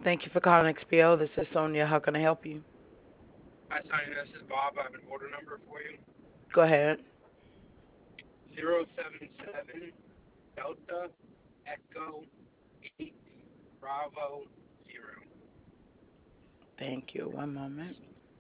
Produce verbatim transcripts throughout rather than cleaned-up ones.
Thank you for calling X P O. This is Sonia. How can I help you? Hi, Sonia. This is Bob. I have an order number for you. Go ahead. Zero seven seven Delta Echo eight Bravo zero. Thank you. One moment.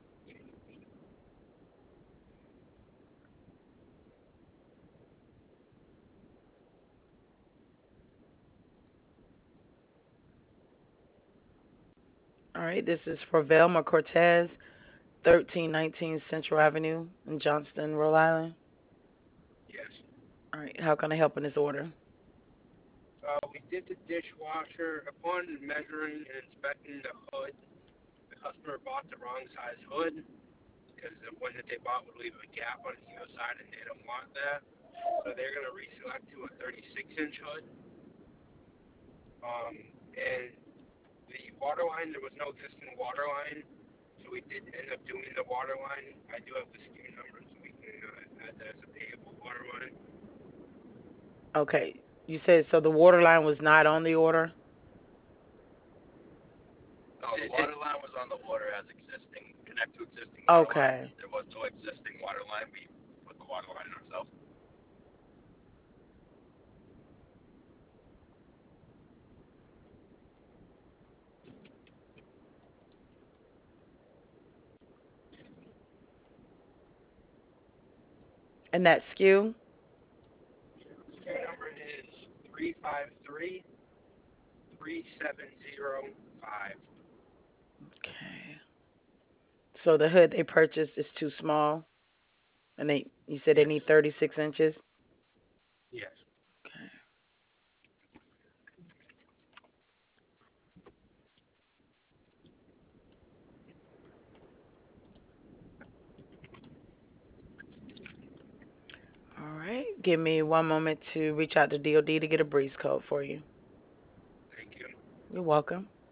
All right. This is for Velma Cortez, thirteen nineteen Central Avenue in Johnston, Rhode Island. Yes. All right. How can I help in this order? Uh, we did the dishwasher. Upon measuring and inspecting the hood, the customer bought the wrong size hood because the one that they bought would leave a gap on either side, and they don't want that. So they're going to reselect to a thirty-six inch hood. Um, and the water line, there was no existing water line, so we did end up doing the water line. I do have the S K U number, so we can uh, add that as a payable water line. Okay. You said so the water line was not on the order? No, the It, water it's line was on the order as existing, connect to existing water line. Okay. There was no existing water line. We put the water line in ourselves. And that S K U? S K U number is three five three three seven zero five. Okay. So the hood they purchased is too small, and they you said they need Yes. thirty-six inches. Yes. Okay. All right. Give me one moment to reach out to D O D to get a breeze code for you. Thank you. You're welcome.